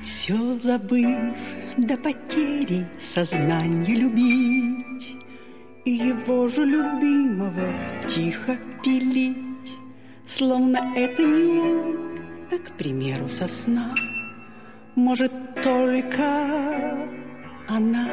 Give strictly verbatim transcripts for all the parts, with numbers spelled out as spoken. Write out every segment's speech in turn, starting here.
Все забыв до потери сознание любить и его же любимого тихо пилить, словно это не он, а, к примеру, сосна, может только она.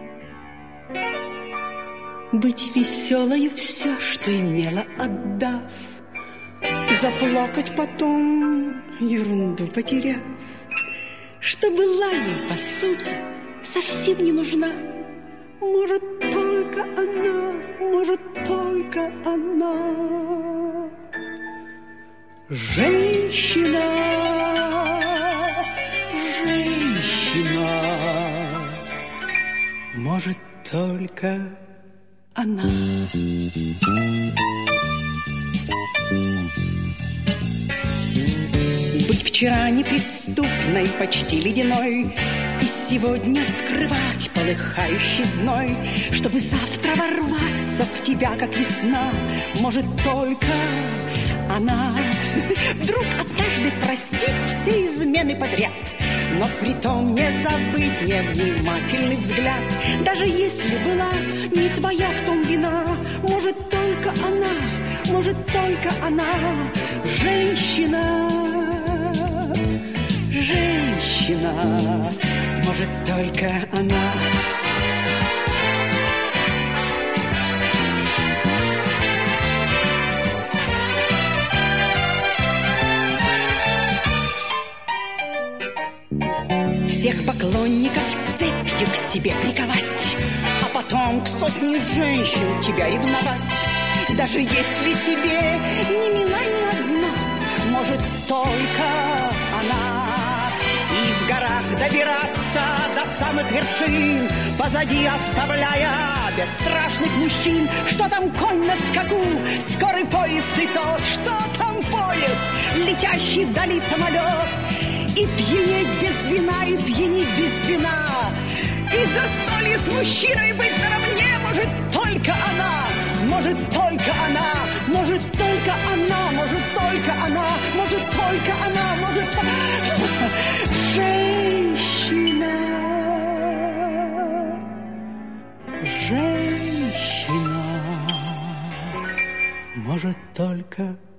Быть веселою все, что имела, отдав, заплакать потом, ерунду потеряв, что была ей, по сути, совсем не нужна. Может, только она, может, только она. Женщина, женщина, может, только она. Быть вчера неприступной, почти ледяной, и сегодня скрывать полыхающий зной, чтобы завтра ворваться в тебя, как весна, может только она. Вдруг однажды простить все измены подряд, но притом не забыть невнимательный взгляд. Даже если была не твоя в том вина, может только она, может только она. Женщина, женщина, может только она. Всех поклонников цепью к себе приковать, а потом к сотне женщин тебя ревновать. Даже если тебе не мила ни одна, может только она. И в горах добираться до самых вершин, позади оставляя бесстрашных мужчин. Что там конь на скаку, скорый поезд и тот, что там поезд, летящий вдали самолет. И пьянеть без вина, и пьянить без вина, и застолье с мужчиной быть наравне, может только она, может только она, может только она, может только она, может только она, может женщина, женщина, может только